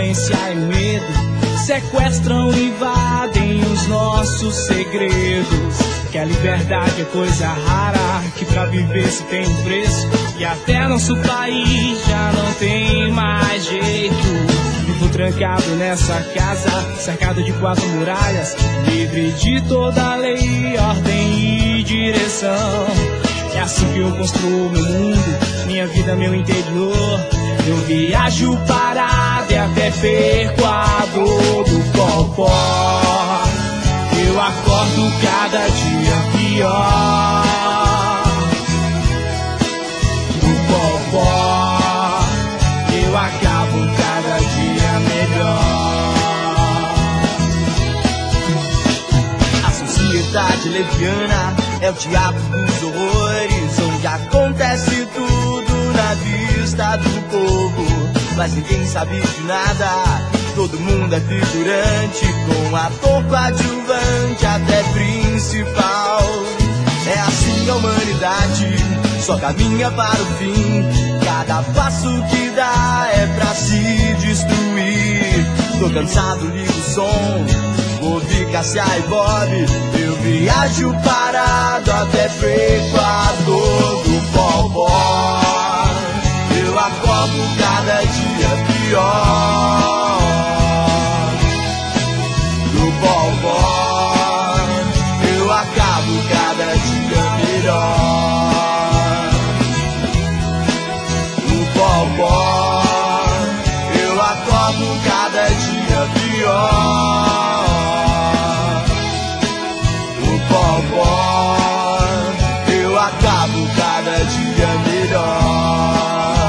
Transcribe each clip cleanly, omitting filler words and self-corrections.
violência e medo sequestram e invadem os nossos segredos. Que a liberdade é coisa rara, que pra viver se tem um preço, e até nosso país já não tem mais jeito. Vivo trancado nessa casa, cercado de 4 muralhas, livre de toda lei, ordem e direção. É assim que eu construo meu mundo, minha vida, meu interior. Eu viajo parado e até perco a dor do popó. Eu acordo cada dia pior do popó. Eu acabo cada dia melhor. A sociedade leviana é o teatro dos horrores, onde acontece tudo na vista do povo, mas ninguém sabe de nada. Todo mundo é figurante, com ator coadjuvante até principal. É assim a humanidade, só caminha para o fim. Cada passo que dá é pra se destruir. Tô cansado, ligo o som, vou ouvir Cássia e Bob. Eu viajo parado até perco a dor do popó. Eu acordo cada dia pior do popó. Eu acabo cada dia melhor do popó. Eu acordo cada dia pior do popó. Eu acabo cada dia melhor.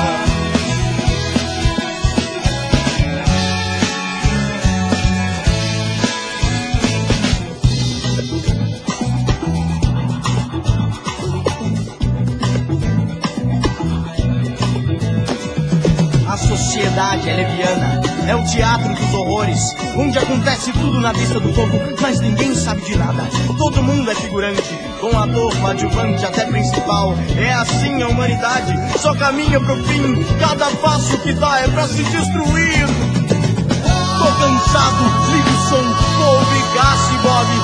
A sociedade é leviana, é o teatro dos horrores, onde acontece tudo na vista do povo, mas ninguém sabe de nada. Todo mundo é figurante, com ator coadjuvante até principal. É assim a humanidade, só caminha pro fim. Cada passo que dá é pra se destruir. Tô cansado, ligo o som, vou ouvir Cássia e Bob.